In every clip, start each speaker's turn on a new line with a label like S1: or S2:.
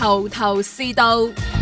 S1: 頭頭是道。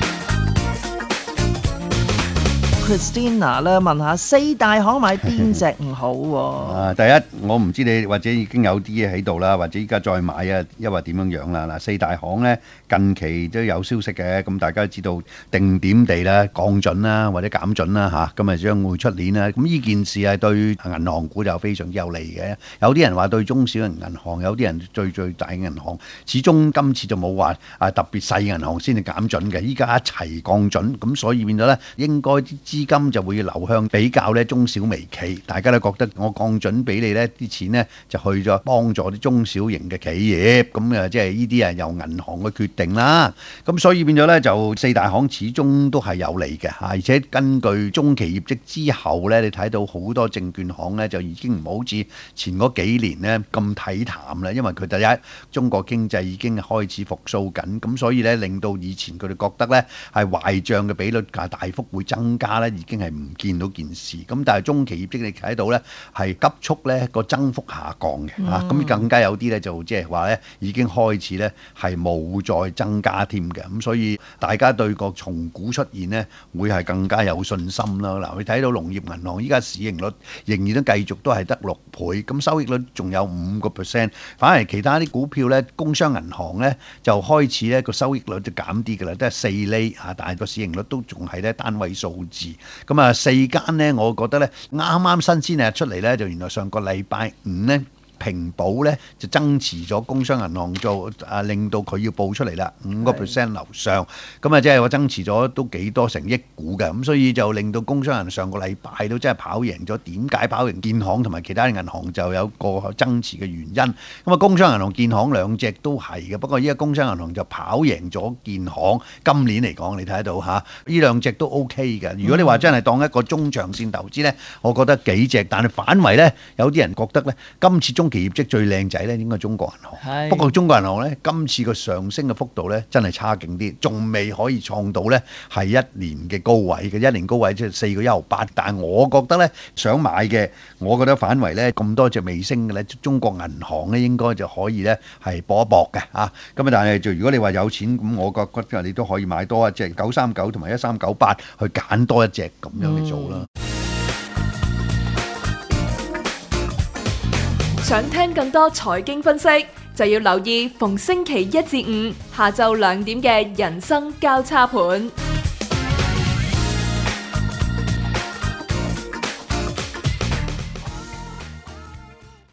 S2: Christina 咧問下四大行買邊隻唔好喎？
S3: 第一我唔知你或者已經有啲嘢喺度啦，或者依家再買啊，抑或點樣樣啦。嗱，四大行咧近期都有消息嘅，咁大家都知道定點地咧降準啦，或者減準啦嚇，咁啊將會出年啦。咁呢件事係對銀行股就非常之有利嘅。有啲人話對中小型銀行，有啲人對最大嘅銀行，始終今次就冇話特別細銀行先至減準嘅，依家一齊降準，咁所以變咗咧應該啲資金就會流向比較咧中小微企，大家都覺得我降準俾你咧，啲錢咧就去咗幫助啲中小型嘅企業，咁啊即係呢啲係由銀行嘅決定啦。咁所以變咗咧就四大行始終都係有利嘅嚇，而且根據中期業績之後咧，你睇到好多證券行咧就已經唔好似前嗰幾年咧咁睇淡啦，因為佢第一中國經濟已經開始復甦緊，咁所以咧令到以前佢哋覺得咧係壞帳嘅比率大幅會增加咧，已經係唔見到件事。咁但係中期業績你睇到咧係急速咧個增幅下降嘅嚇，咁更加有啲咧就即係話咧已經開始咧係冇再增加添嘅，咁所以大家對個重估出現咧會係更加有信心啦。嗱，你睇到農業銀行依家市盈率仍然都繼續都係得6倍，咁收益率仲有5%，反而其他啲股票咧，工商銀行咧就開始咧個收益率就減啲㗎啦，都係4厘嚇，但係個市盈率都仲係咧單位數字。咁啊4間咧，我覺得咧啱啱新鮮出嚟咧，就原來上個禮拜五咧。平保咧就增持咗工商銀行做令到佢要報出嚟啦，5% 樓上，咁啊即係我增持咗都幾多成億股嘅，咁所以就令到工商銀行上個禮拜都真係跑贏咗。點解跑贏建行同埋其他銀行就有個增持嘅原因。咁啊工商銀行、建行兩隻都係嘅，不過依家工商銀行就跑贏咗建行。今年嚟講，你睇得到嚇，呢兩隻都 OK 嘅。如果你話真係當一個中長線投資咧，我覺得幾隻，但係反為咧有啲人覺得咧今次中期業績最靚仔咧應該中國銀行，不過中國銀行咧今次個上升嘅幅度咧真係差勁啲，仲未可以創到咧係一年嘅高位嘅，一年高位即係4個1毫8。但係我覺得咧想買嘅，我覺得反為咧咁多隻未升嘅咧，中國銀行咧應該就可以咧係搏一搏嘅嚇。咁啊，但係就如果你話有錢咁，我覺得你都可以買多一隻939同埋1398去揀多一隻咁樣嚟做啦。
S1: 想聽更多財經分析，就要留意逢星期1至5下晝2點嘅人生交叉盤。